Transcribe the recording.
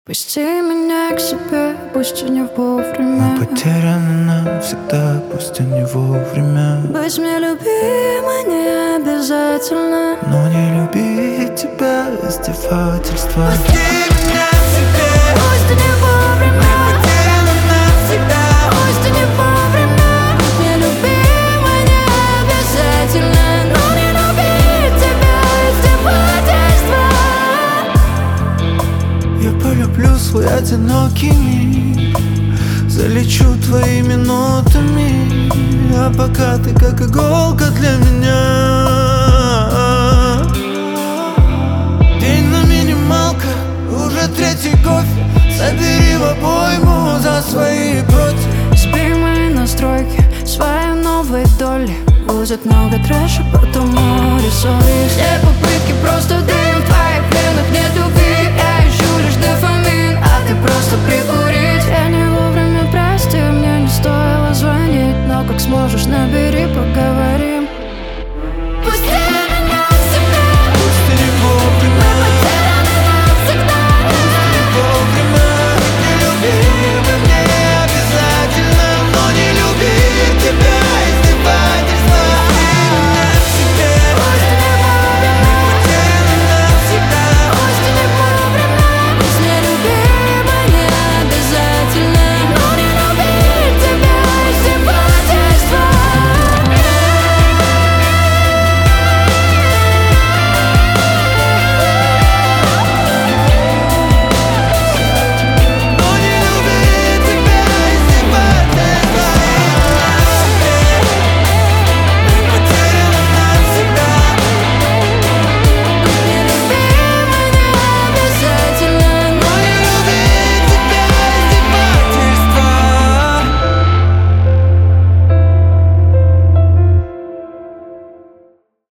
Пусти меня к себе, пусть и не вовремя. Мы потеряны навсегда, пусть и не вовремя. Быть мне любимой не обязательно, но не любить тебя издевательство. пусти меня к себе, пусть и не вовремя. Мы потеряны навсегда, пусть и не вовремя. Быть мне любимой не обязательно, но не любить тебя издевательство. Я полюблю свой одинокий миг, залечу твоими нотами, а пока ты как иголка для меня. День на минималках, уже третий кофе. Собери в обойму за свои против. Сбери мои настройки, свои новые доли. Будет много трэша, потом море соли. Все попытки просто дым в твоих венах, нету